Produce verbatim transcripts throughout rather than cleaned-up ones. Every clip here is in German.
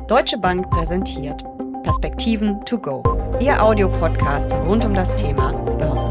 Deutsche Bank präsentiert Perspektiven to go, Ihr Audiopodcast rund um das Thema Börse.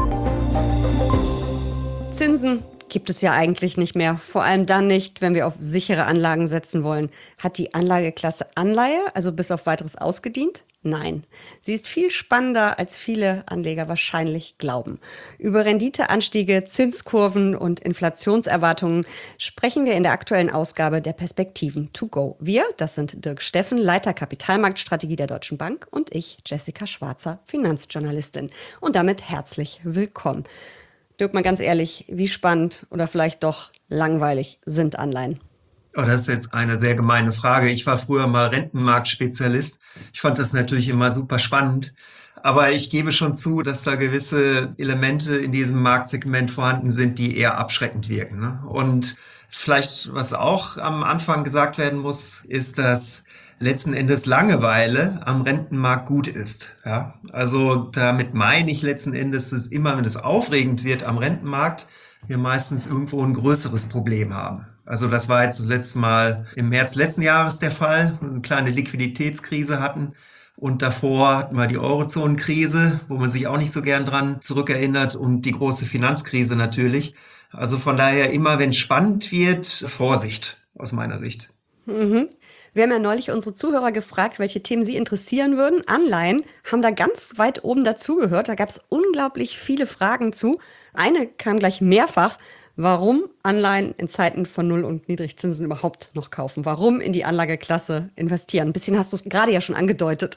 Zinsen gibt es ja eigentlich nicht mehr, vor allem dann nicht, wenn wir auf sichere Anlagen setzen wollen. Hat die Anlageklasse Anleihe, also bis auf Weiteres ausgedient? Nein, sie ist viel spannender, als viele Anleger wahrscheinlich glauben. Über Renditeanstiege, Zinskurven und Inflationserwartungen sprechen wir in der aktuellen Ausgabe der Perspektiven to go. Wir, das sind Dirk Steffen, Leiter Kapitalmarktstrategie der Deutschen Bank, und ich, Jessica Schwarzer, Finanzjournalistin. Und damit herzlich willkommen. Dirk, mal ganz ehrlich, wie spannend oder vielleicht doch langweilig sind Anleihen? Oh, das ist jetzt eine sehr gemeine Frage. Ich war früher mal Rentenmarktspezialist. Ich fand das natürlich immer super spannend. Aber ich gebe schon zu, dass da gewisse Elemente in diesem Marktsegment vorhanden sind, die eher abschreckend wirken, ne? Und vielleicht, was auch am Anfang gesagt werden muss, ist, dass letzten Endes Langeweile am Rentenmarkt gut ist. Ja? Also damit meine ich letzten Endes, dass immer, wenn es aufregend wird am Rentenmarkt, wir meistens irgendwo ein größeres Problem haben. Also das war jetzt das letzte Mal im März letzten Jahres der Fall, wo wir eine kleine Liquiditätskrise hatten. Und davor hatten wir die Eurozonenkrise, wo man sich auch nicht so gern dran zurückerinnert, und die große Finanzkrise natürlich. Also von daher immer, wenn es spannend wird, Vorsicht aus meiner Sicht. Mhm. Wir haben ja neulich unsere Zuhörer gefragt, welche Themen sie interessieren würden. Anleihen haben da ganz weit oben dazugehört. Da gab es unglaublich viele Fragen zu. Eine kam gleich mehrfach: Warum Anleihen in Zeiten von Null- und Niedrigzinsen überhaupt noch kaufen? Warum in die Anlageklasse investieren? Ein bisschen hast du es gerade ja schon angedeutet.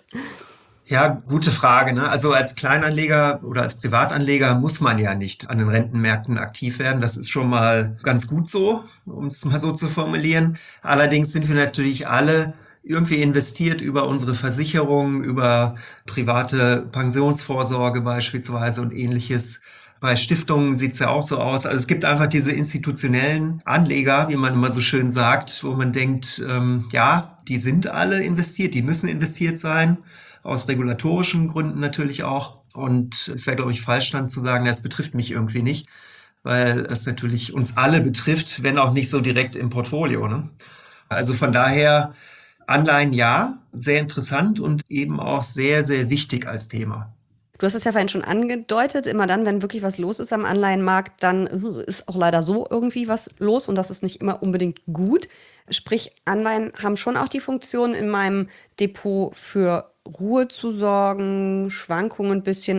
Ja, gute Frage, ne? Also als Kleinanleger oder als Privatanleger muss man ja nicht an den Rentenmärkten aktiv werden. Das ist schon mal ganz gut so, um es mal so zu formulieren. Allerdings sind wir natürlich alle irgendwie investiert über unsere Versicherungen, über private Pensionsvorsorge beispielsweise und ähnliches. Bei Stiftungen sieht es ja auch so aus. Also es gibt einfach diese institutionellen Anleger, wie man immer so schön sagt, wo man denkt, ähm, ja, die sind alle investiert, die müssen investiert sein, aus regulatorischen Gründen natürlich auch. Und es wäre, glaube ich, falsch dann zu sagen, es betrifft mich irgendwie nicht, weil es natürlich uns alle betrifft, wenn auch nicht so direkt im Portfolio, ne? Also von daher Anleihen ja, sehr interessant und eben auch sehr, sehr wichtig als Thema. Du hast es ja vorhin schon angedeutet, immer dann, wenn wirklich was los ist am Anleihenmarkt, dann ist auch leider so irgendwie was los, und das ist nicht immer unbedingt gut. Sprich, Anleihen haben schon auch die Funktion, in meinem Depot für Ruhe zu sorgen, Schwankungen ein bisschen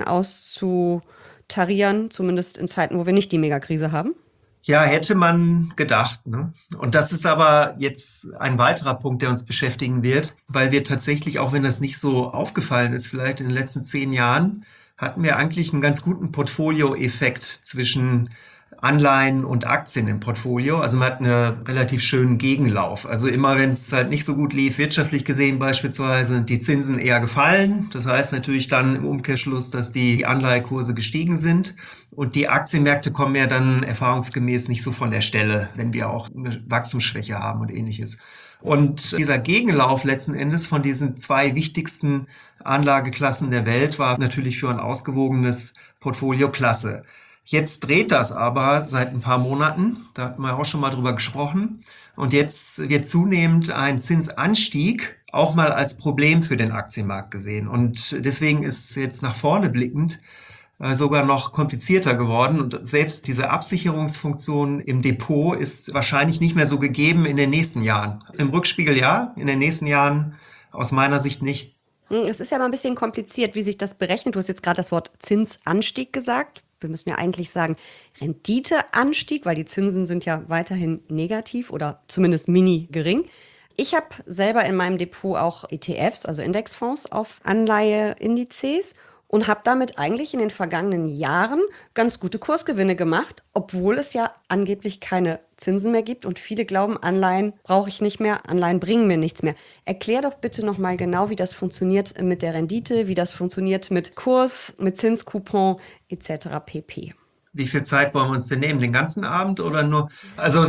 auszutarieren, zumindest in Zeiten, wo wir nicht die Megakrise haben. Ja, hätte man gedacht, ne? Und das ist aber jetzt ein weiterer Punkt, der uns beschäftigen wird, weil wir tatsächlich, auch wenn das nicht so aufgefallen ist, vielleicht in den letzten zehn Jahren, hatten wir eigentlich einen ganz guten Portfolio-Effekt zwischen Anleihen und Aktien im Portfolio. Also man hat einen relativ schönen Gegenlauf. Also immer, wenn es halt nicht so gut lief, wirtschaftlich gesehen beispielsweise, sind die Zinsen eher gefallen. Das heißt natürlich dann im Umkehrschluss, dass die Anleihekurse gestiegen sind. Und die Aktienmärkte kommen ja dann erfahrungsgemäß nicht so von der Stelle, wenn wir auch eine Wachstumsschwäche haben und ähnliches. Und dieser Gegenlauf letzten Endes von diesen zwei wichtigsten Anlageklassen der Welt war natürlich für ein ausgewogenes Portfolio klasse. Jetzt dreht das aber seit ein paar Monaten, da hatten wir auch schon mal drüber gesprochen. Und jetzt wird zunehmend ein Zinsanstieg auch mal als Problem für den Aktienmarkt gesehen. Und deswegen ist jetzt nach vorne blickend äh, sogar noch komplizierter geworden. Und selbst diese Absicherungsfunktion im Depot ist wahrscheinlich nicht mehr so gegeben in den nächsten Jahren. Im Rückspiegel ja, in den nächsten Jahren aus meiner Sicht nicht. Es ist ja mal ein bisschen kompliziert, wie sich das berechnet. Du hast jetzt gerade das Wort Zinsanstieg gesagt. Wir müssen ja eigentlich sagen Renditeanstieg, weil die Zinsen sind ja weiterhin negativ oder zumindest mini gering. Ich habe selber in meinem Depot auch E T Fs, also Indexfonds auf Anleiheindizes, und habe damit eigentlich in den vergangenen Jahren ganz gute Kursgewinne gemacht, obwohl es ja angeblich keine Zinsen mehr gibt und viele glauben, Anleihen brauche ich nicht mehr, Anleihen bringen mir nichts mehr. Erklär doch bitte nochmal genau, wie das funktioniert mit der Rendite, wie das funktioniert mit Kurs, mit Zinscoupon et cetera pp. Wie viel Zeit wollen wir uns denn nehmen? Den ganzen Abend oder nur? Also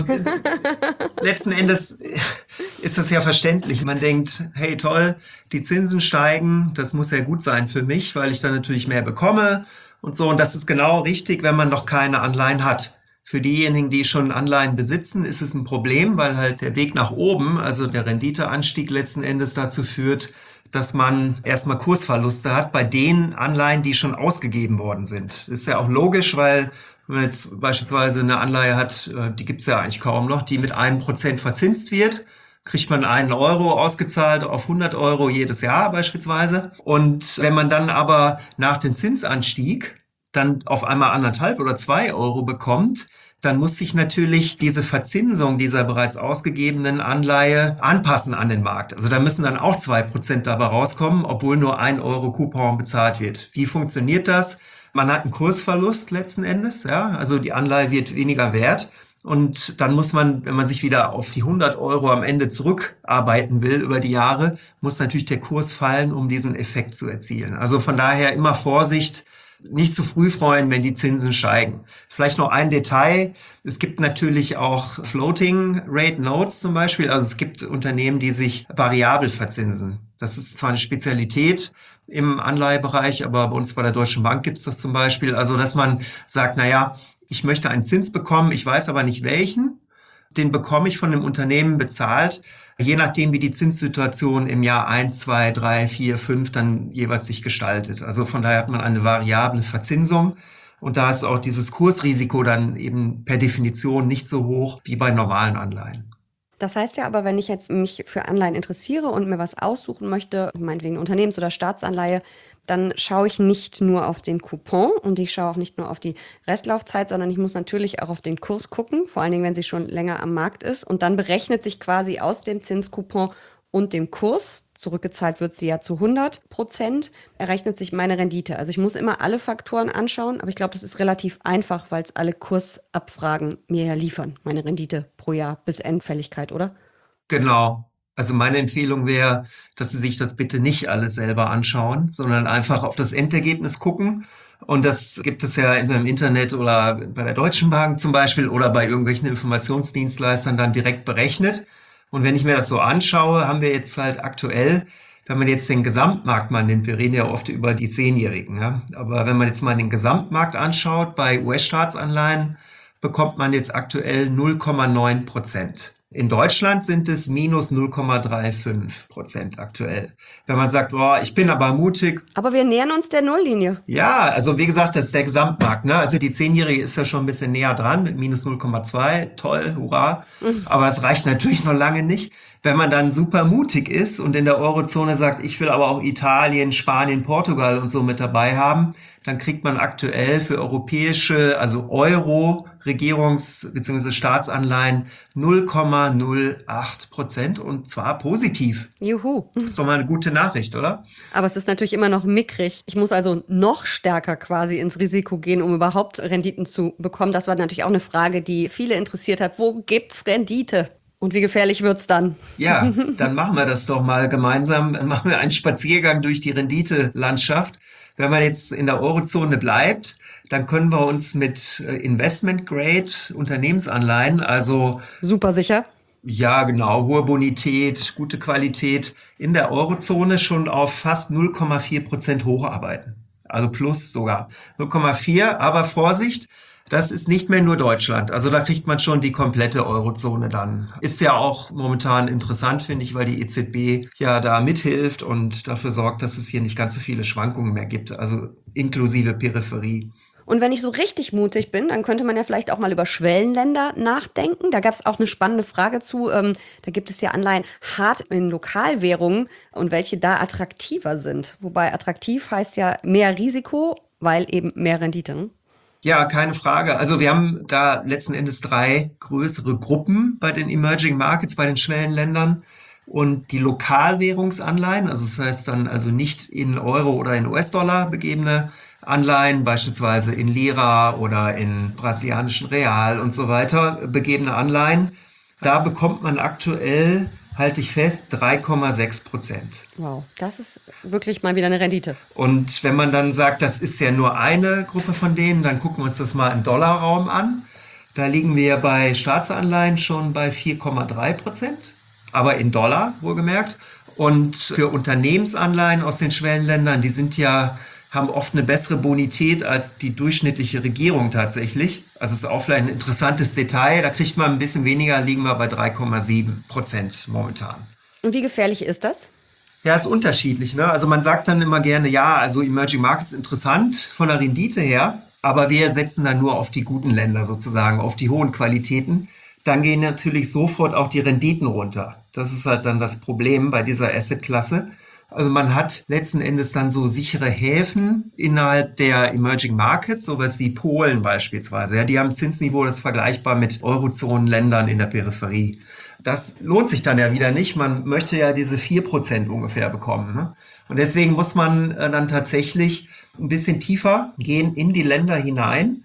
letzten Endes ist das ja verständlich. Man denkt, hey toll, die Zinsen steigen, das muss ja gut sein für mich, weil ich dann natürlich mehr bekomme und so. Und das ist genau richtig, wenn man noch keine Anleihen hat. Für diejenigen, die schon Anleihen besitzen, ist es ein Problem, weil halt der Weg nach oben, also der Renditeanstieg letzten Endes dazu führt, dass man erstmal Kursverluste hat bei den Anleihen, die schon ausgegeben worden sind. Das ist ja auch logisch, weil wenn man jetzt beispielsweise eine Anleihe hat, die gibt's ja eigentlich kaum noch, die mit einem Prozent verzinst wird, kriegt man einen Euro ausgezahlt auf hundert Euro jedes Jahr beispielsweise. Und wenn man dann aber nach dem Zinsanstieg dann auf einmal anderthalb oder zwei Euro bekommt, dann muss sich natürlich diese Verzinsung dieser bereits ausgegebenen Anleihe anpassen an den Markt. Also da müssen dann auch zwei Prozent dabei rauskommen, obwohl nur ein Euro Coupon bezahlt wird. Wie funktioniert das? Man hat einen Kursverlust letzten Endes, ja, also die Anleihe wird weniger wert. Und dann muss man, wenn man sich wieder auf die hundert Euro am Ende zurückarbeiten will über die Jahre, muss natürlich der Kurs fallen, um diesen Effekt zu erzielen. Also von daher immer Vorsicht, nicht zu früh freuen, wenn die Zinsen steigen. Vielleicht noch ein Detail. Es gibt natürlich auch Floating Rate Notes zum Beispiel. Also es gibt Unternehmen, die sich variabel verzinsen. Das ist zwar eine Spezialität im Anleihebereich, aber bei uns bei der Deutschen Bank gibt es das zum Beispiel. Also dass man sagt, na ja, ich möchte einen Zins bekommen, ich weiß aber nicht welchen. Den bekomme ich von dem Unternehmen bezahlt, je nachdem, wie die Zinssituation im Jahr eins, zwei, drei, vier, fünf dann jeweils sich gestaltet. Also von daher hat man eine variable Verzinsung und da ist auch dieses Kursrisiko dann eben per Definition nicht so hoch wie bei normalen Anleihen. Das heißt ja aber, wenn ich jetzt mich für Anleihen interessiere und mir was aussuchen möchte, meinetwegen Unternehmens- oder Staatsanleihe, dann schaue ich nicht nur auf den Coupon und ich schaue auch nicht nur auf die Restlaufzeit, sondern ich muss natürlich auch auf den Kurs gucken, vor allen Dingen, wenn sie schon länger am Markt ist. Und dann berechnet sich quasi aus dem Zinscoupon und dem Kurs, zurückgezahlt wird sie ja zu hundert Prozent, errechnet sich meine Rendite. Also ich muss immer alle Faktoren anschauen, aber ich glaube, das ist relativ einfach, weil es alle Kursabfragen mir ja liefern, meine Rendite pro Jahr bis Endfälligkeit, oder? Genau. Also meine Empfehlung wäre, dass Sie sich das bitte nicht alles selber anschauen, sondern einfach auf das Endergebnis gucken. Und das gibt es ja entweder im Internet oder bei der Deutschen Bank zum Beispiel oder bei irgendwelchen Informationsdienstleistern dann direkt berechnet. Und wenn ich mir das so anschaue, haben wir jetzt halt aktuell, wenn man jetzt den Gesamtmarkt mal nimmt, wir reden ja oft über die Zehnjährigen, ja, aber wenn man jetzt mal den Gesamtmarkt anschaut, bei U S-Staatsanleihen bekommt man jetzt aktuell null Komma neun Prozent. In Deutschland sind es minus null Komma fünfunddreißig Prozent aktuell. Wenn man sagt, boah, ich bin aber mutig. Aber wir nähern uns der Nulllinie. Ja, also wie gesagt, das ist der Gesamtmarkt, ne? Also die Zehnjährige ist ja schon ein bisschen näher dran mit minus null Komma zwei. Toll, hurra. Mhm. Aber es reicht natürlich noch lange nicht. Wenn man dann super mutig ist und in der Eurozone sagt, ich will aber auch Italien, Spanien, Portugal und so mit dabei haben, dann kriegt man aktuell für europäische, also Euro, Regierungs- bzw. Staatsanleihen null Komma null acht Prozent und zwar positiv. Juhu. Das ist doch mal eine gute Nachricht, oder? Aber es ist natürlich immer noch mickrig. Ich muss also noch stärker quasi ins Risiko gehen, um überhaupt Renditen zu bekommen. Das war natürlich auch eine Frage, die viele interessiert hat. Wo gibt's Rendite? Und wie gefährlich wird's dann? Ja, dann machen wir das doch mal gemeinsam. Dann machen wir einen Spaziergang durch die Renditelandschaft. Wenn man jetzt in der Eurozone bleibt, dann können wir uns mit Investment-Grade-Unternehmensanleihen, also super sicher. Ja, genau, hohe Bonität, gute Qualität, in der Eurozone schon auf fast null Komma vier Prozent hocharbeiten. Also plus sogar null Komma vier, aber Vorsicht, das ist nicht mehr nur Deutschland. Also da kriegt man schon die komplette Eurozone dann. Ist ja auch momentan interessant, finde ich, weil die E Z B ja da mithilft und dafür sorgt, dass es hier nicht ganz so viele Schwankungen mehr gibt, also inklusive Peripherie. Und wenn ich so richtig mutig bin, dann könnte man ja vielleicht auch mal über Schwellenländer nachdenken. Da gab es auch eine spannende Frage zu. Ähm, da gibt es ja Anleihen hart in Lokalwährungen und welche da attraktiver sind. Wobei attraktiv heißt ja mehr Risiko, weil eben mehr Rendite. Ne? Ja, keine Frage. Also wir haben da letzten Endes drei größere Gruppen bei den Emerging Markets, bei den Schwellenländern. Und die Lokalwährungsanleihen, also das heißt dann also nicht in Euro oder in U S-Dollar begebene Anleihen, beispielsweise in Lira oder in brasilianischen Real und so weiter begebene Anleihen, da bekommt man aktuell, halte ich fest, drei Komma sechs Prozent. Wow, das ist wirklich mal wieder eine Rendite. Und wenn man dann sagt, das ist ja nur eine Gruppe von denen, dann gucken wir uns das mal im Dollarraum an. Da liegen wir bei Staatsanleihen schon bei vier Komma drei Prozent, aber in Dollar wohlgemerkt. Und für Unternehmensanleihen aus den Schwellenländern, die sind ja haben oft eine bessere Bonität als die durchschnittliche Regierung tatsächlich. Also ist auch vielleicht ein interessantes Detail. Da kriegt man ein bisschen weniger, liegen wir bei drei Komma sieben Prozent momentan. Und wie gefährlich ist das? Ja, ist unterschiedlich, ne? Also man sagt dann immer gerne, ja, also Emerging Markets interessant von der Rendite her, aber wir setzen dann nur auf die guten Länder sozusagen, auf die hohen Qualitäten. Dann gehen natürlich sofort auch die Renditen runter. Das ist halt dann das Problem bei dieser Assetklasse. Also man hat letzten Endes dann so sichere Häfen innerhalb der Emerging Markets, sowas wie Polen beispielsweise. Ja, die haben ein Zinsniveau, das ist vergleichbar mit Eurozonenländern in der Peripherie. Das lohnt sich dann ja wieder nicht. Man möchte ja diese vier Prozent ungefähr bekommen, ne? Und deswegen muss man äh, dann tatsächlich ein bisschen tiefer gehen in die Länder hinein.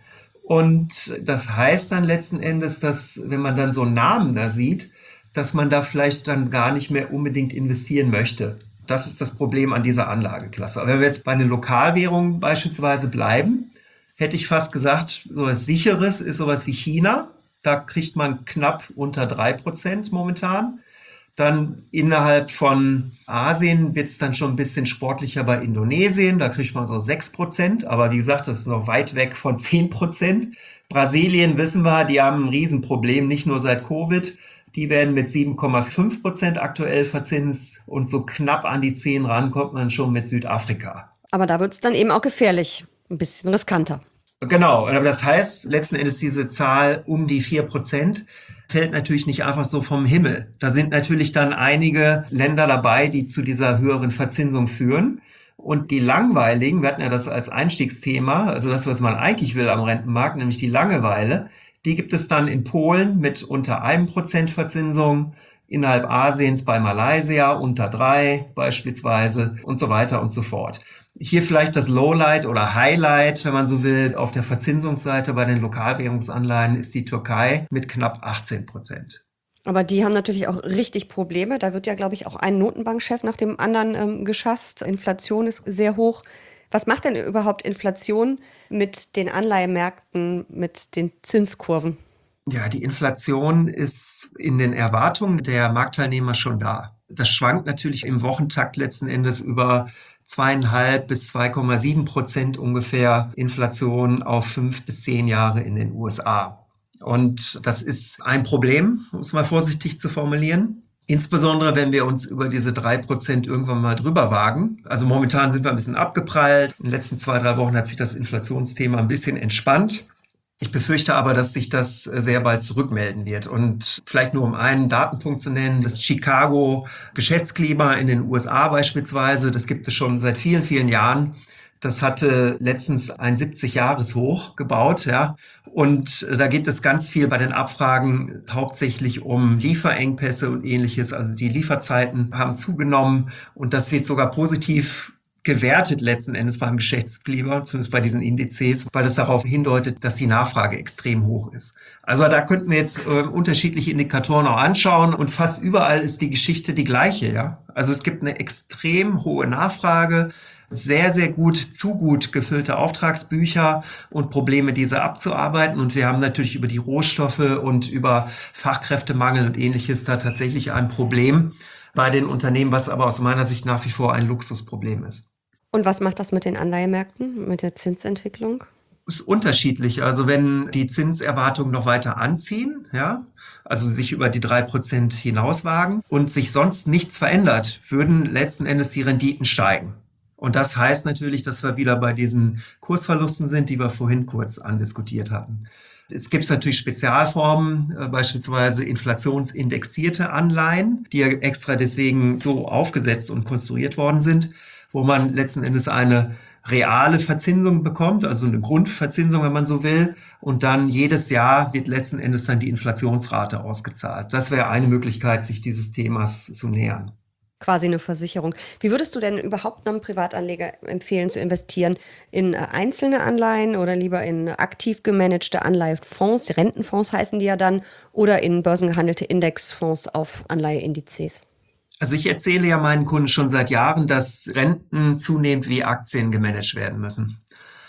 Und das heißt dann letzten Endes, dass wenn man dann so einen Namen da sieht, dass man da vielleicht dann gar nicht mehr unbedingt investieren möchte. Das ist das Problem an dieser Anlageklasse. Aber wenn wir jetzt bei den Lokalwährungen beispielsweise bleiben, hätte ich fast gesagt, so etwas Sicheres ist sowas wie China. Da kriegt man knapp unter drei Prozent momentan. Dann innerhalb von Asien wird es dann schon ein bisschen sportlicher bei Indonesien. Da kriegt man so sechs Prozent. Aber wie gesagt, das ist noch weit weg von zehn Prozent. Brasilien wissen wir, die haben ein Riesenproblem, nicht nur seit Covid. Die werden mit sieben Komma fünf Prozent aktuell verzinst und so knapp an die zehn ran kommt man schon mit Südafrika. Aber da wird es dann eben auch gefährlich, ein bisschen riskanter. Genau, aber das heißt, letzten Endes diese Zahl um die vier Prozent fällt natürlich nicht einfach so vom Himmel. Da sind natürlich dann einige Länder dabei, die zu dieser höheren Verzinsung führen. Und die langweiligen, wir hatten ja das als Einstiegsthema, also das, was man eigentlich will am Rentenmarkt, nämlich die Langeweile, die gibt es dann in Polen mit unter einem Prozent Verzinsung, innerhalb Asiens bei Malaysia unter drei beispielsweise und so weiter und so fort. Hier vielleicht das Lowlight oder Highlight, wenn man so will, auf der Verzinsungsseite bei den Lokalwährungsanleihen ist die Türkei mit knapp achtzehn Prozent. Aber die haben natürlich auch richtig Probleme. Da wird ja, glaube ich, auch ein Notenbankchef nach dem anderen ähm, geschasst. Inflation ist sehr hoch. Was macht denn überhaupt Inflation mit den Anleihemärkten, mit den Zinskurven? Ja, die Inflation ist in den Erwartungen der Marktteilnehmer schon da. Das schwankt natürlich im Wochentakt letzten Endes über zweieinhalb bis zwei Komma sieben Prozent ungefähr Inflation auf fünf bis zehn Jahre in den U S A. Und das ist ein Problem, um es mal vorsichtig zu formulieren. Insbesondere, wenn wir uns über diese drei Prozent irgendwann mal drüber wagen. Also momentan sind wir ein bisschen abgeprallt. In den letzten zwei, drei Wochen hat sich das Inflationsthema ein bisschen entspannt. Ich befürchte aber, dass sich das sehr bald zurückmelden wird. Und vielleicht nur um einen Datenpunkt zu nennen, das Chicago-Geschäftsklima in den U S A beispielsweise, das gibt es schon seit vielen, vielen Jahren. Das hatte letztens ein siebzig-Jahres-Hoch gebaut, ja. Und da geht es ganz viel bei den Abfragen hauptsächlich um Lieferengpässe und Ähnliches. Also die Lieferzeiten haben zugenommen und das wird sogar positiv gewertet letzten Endes beim Geschäftsklima, zumindest bei diesen Indizes, weil das darauf hindeutet, dass die Nachfrage extrem hoch ist. Also da könnten wir jetzt äh, unterschiedliche Indikatoren auch anschauen und fast überall ist die Geschichte die gleiche, ja. Also es gibt eine extrem hohe Nachfrage, sehr, sehr gut, zu gut gefüllte Auftragsbücher und Probleme, diese abzuarbeiten. Und wir haben natürlich über die Rohstoffe und über Fachkräftemangel und Ähnliches da tatsächlich ein Problem bei den Unternehmen, was aber aus meiner Sicht nach wie vor ein Luxusproblem ist. Und was macht das mit den Anleihemärkten, mit der Zinsentwicklung? Ist unterschiedlich. Also wenn die Zinserwartungen noch weiter anziehen, ja, also sich über die drei Prozent hinauswagen und sich sonst nichts verändert, würden letzten Endes die Renditen steigen. Und das heißt natürlich, dass wir wieder bei diesen Kursverlusten sind, die wir vorhin kurz andiskutiert hatten. Es gibt natürlich Spezialformen, äh, beispielsweise inflationsindexierte Anleihen, die ja extra deswegen so aufgesetzt und konstruiert worden sind, wo man letzten Endes eine reale Verzinsung bekommt, also eine Grundverzinsung, wenn man so will, und dann jedes Jahr wird letzten Endes dann die Inflationsrate ausgezahlt. Das wäre eine Möglichkeit, sich dieses Themas zu nähern. Quasi eine Versicherung. Wie würdest du denn überhaupt einem Privatanleger empfehlen, zu investieren? In einzelne Anleihen oder lieber in aktiv gemanagte Anleihefonds, die Rentenfonds heißen die ja dann, oder in börsengehandelte Indexfonds auf Anleiheindizes? Also ich erzähle ja meinen Kunden schon seit Jahren, dass Renten zunehmend wie Aktien gemanagt werden müssen.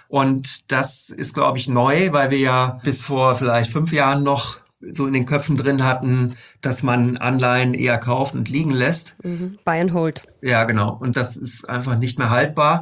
Und das ist, glaube ich, neu, weil wir ja bis vor vielleicht fünf Jahren noch so in den Köpfen drin hatten, dass man Anleihen eher kauft und liegen lässt. Mhm. Buy and hold. Ja, genau. Und das ist einfach nicht mehr haltbar.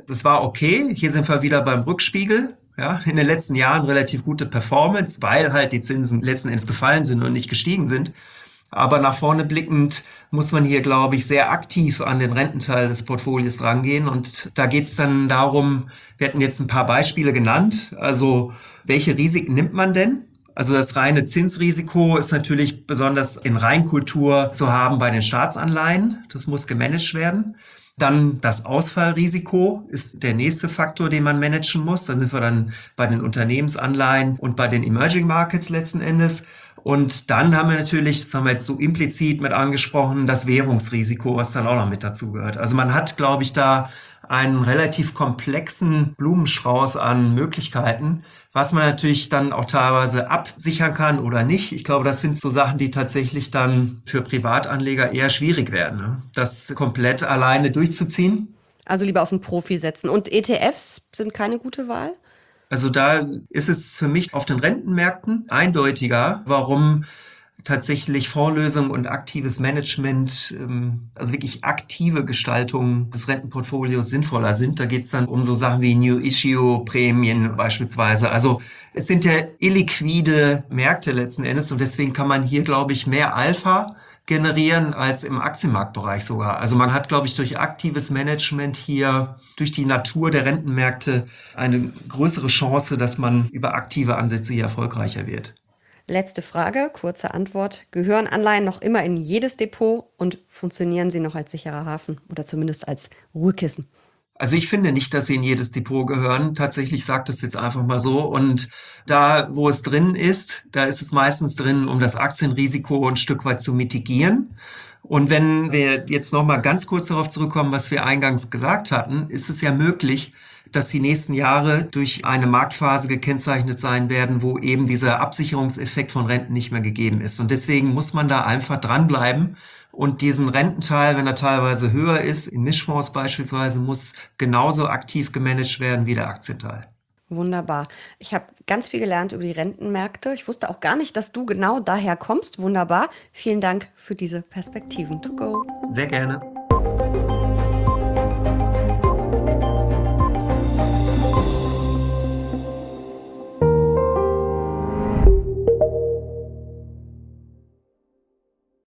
Das war okay. Hier sind wir wieder beim Rückspiegel. Ja, in den letzten Jahren relativ gute Performance, weil halt die Zinsen letzten Endes gefallen sind und nicht gestiegen sind. Aber nach vorne blickend muss man hier, glaube ich, sehr aktiv an den Rententeil des Portfolios rangehen. Und da geht es dann darum, wir hatten jetzt ein paar Beispiele genannt. Also welche Risiken nimmt man denn? Also das reine Zinsrisiko ist natürlich besonders in Reinkultur zu haben bei den Staatsanleihen. Das muss gemanagt werden. Dann das Ausfallrisiko ist der nächste Faktor, den man managen muss. Da sind wir dann bei den Unternehmensanleihen und bei den Emerging Markets letzten Endes. Und dann haben wir natürlich, das haben wir jetzt so implizit mit angesprochen, das Währungsrisiko, was dann auch noch mit dazu gehört. Also man hat, glaube ich, da einen relativ komplexen Blumenstrauß an Möglichkeiten, was man natürlich dann auch teilweise absichern kann oder nicht. Ich glaube, das sind so Sachen, die tatsächlich dann für Privatanleger eher schwierig werden, ne? Das komplett alleine durchzuziehen. Also lieber auf einen Profi setzen. Und E T Fs sind keine gute Wahl? Also da ist es für mich auf den Rentenmärkten eindeutiger, warum tatsächlich Fondslösungen und aktives Management, also wirklich aktive Gestaltung des Rentenportfolios sinnvoller sind. Da geht es dann um so Sachen wie New-Issue-Prämien beispielsweise. Also es sind ja illiquide Märkte letzten Endes und deswegen kann man hier, glaube ich, mehr Alpha generieren als im Aktienmarktbereich sogar. Also man hat, glaube ich, durch aktives Management hier durch die Natur der Rentenmärkte eine größere Chance, dass man über aktive Ansätze hier erfolgreicher wird. Letzte Frage, kurze Antwort. Gehören Anleihen noch immer in jedes Depot und funktionieren sie noch als sicherer Hafen oder zumindest als Ruhekissen? Also ich finde nicht, dass sie in jedes Depot gehören. Tatsächlich sagt es jetzt einfach mal so. Und da, wo es drin ist, da ist es meistens drin, um das Aktienrisiko ein Stück weit zu mitigieren. Und wenn wir jetzt noch mal ganz kurz darauf zurückkommen, was wir eingangs gesagt hatten, ist es ja möglich, dass die nächsten Jahre durch eine Marktphase gekennzeichnet sein werden, wo eben dieser Absicherungseffekt von Renten nicht mehr gegeben ist. Und deswegen muss man da einfach dranbleiben. Und diesen Rententeil, wenn er teilweise höher ist, in Mischfonds beispielsweise, muss genauso aktiv gemanagt werden wie der Aktienteil. Wunderbar. Ich habe ganz viel gelernt über die Rentenmärkte. Ich wusste auch gar nicht, dass du genau daher kommst. Wunderbar. Vielen Dank für diese Perspektiven. To go. Sehr gerne.